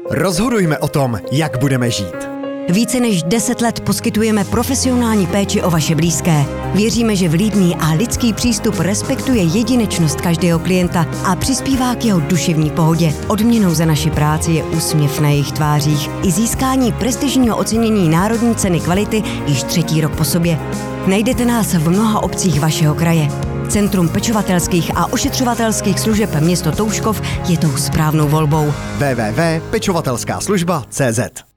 Rozhodujme o tom, jak budeme žít. Více než 10 let poskytujeme profesionální péči o vaše blízké. Věříme, že vlídný a lidský přístup respektuje jedinečnost každého klienta a přispívá k jeho duševní pohodě. Odměnou za naši práci je úsměv na jejich tvářích i získání prestižního ocenění Národní ceny kvality již 3. rok po sobě. Najdete nás v mnoha obcích vašeho kraje. Centrum pečovatelských a ošetřovatelských služeb město Touškov je tou správnou volbou. www.pečovatelská služba.cz